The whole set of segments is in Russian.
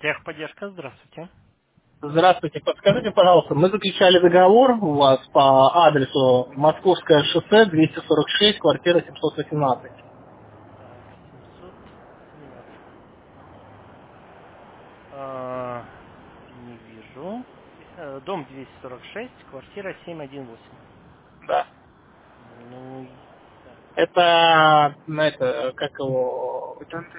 Техподдержка, здравствуйте. Здравствуйте, подскажите, пожалуйста, мы заключали договор у вас по адресу Московское шоссе 246, квартира 718. Так, 717. Не вижу. Дом 246, квартира 718. Да. Ну, так. Это, как его...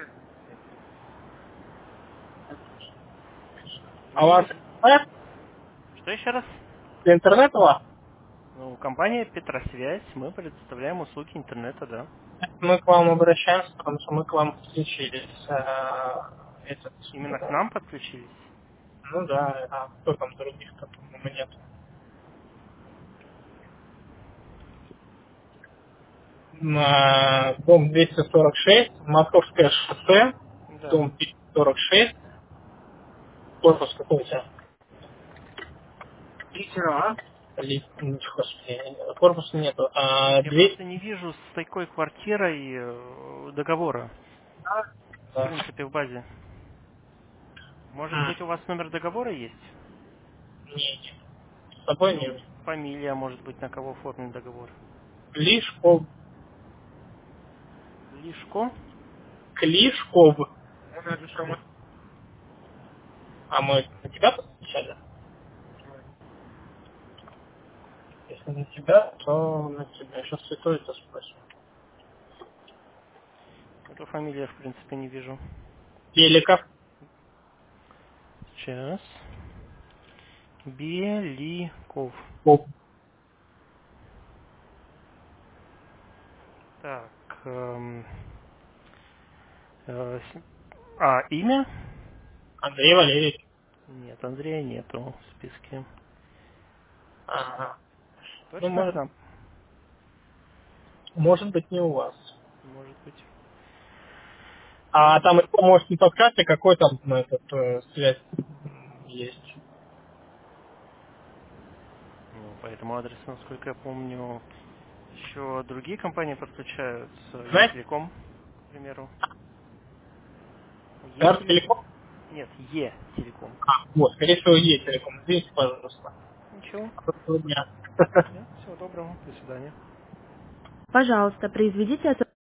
А у Не вас вижу. интернет? Что еще раз? Интернет у вас? Ну, компания Петросвязь, мы предоставляем услуги интернета, да. Мы к вам обращаемся, потому что мы к вам подключились. Именно к нам подключились. Ну да, а кто там других-то, по-моему, нет. Дом 246, Московское шоссе, Да. дом 246, корпус какой-то. Литера, а? Господи, корпуса нету. Нет, А я дверь... просто не вижу с такой квартирой договора, в Да. принципе, в базе. Может М, быть, у вас номер договора есть? Не, с собой Ну, не. фамилия, может быть, на кого оформлен договор. Клишков. Лишко? Клишков. Лишков. А мы на тебя подключали? Если на тебя, то на тебя. Сейчас святой это спросим. Эту фамилию я, в принципе, не вижу. Беликов. Сейчас. Беликов. Ков. Так. Имя? Андрей Валерьевич. Нет, Андрея нету в списке. Ага. Ну, Точно к нам? может быть, не у вас. Может быть. А там, может, не подскажете, какой там связь есть? Ну, по этому адресу, насколько я помню, еще другие компании подключаются. Знаете? Е-телеком, к примеру. Е-телеком? Телеком? Нет, Е-телеком. Вот, скорее всего, есть телеком. Извините, пожалуйста. Ничего. Доброго дня. Всего доброго. До свидания. Пожалуйста, произведите